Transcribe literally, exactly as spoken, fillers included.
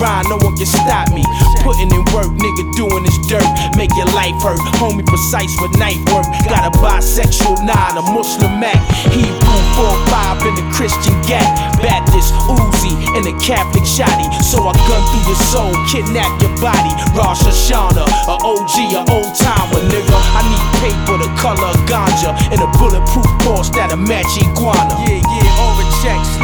rhyme, no one can stop me. Putting in work, nigga doing this dirt, make your life hurt. Homie precise with knife work. Got a bisexual nine, a Muslim Mac. Hebrew four five in the Christian Gap. Baptist Uzi and the Catholic Shotty. So I gun through your soul, kidnap your body. Rosh Hashanah, a O G, a old timer, nigga. I need paper the color of ganja and a bulletproof Porsche that'll match iguana. Yeah, yeah.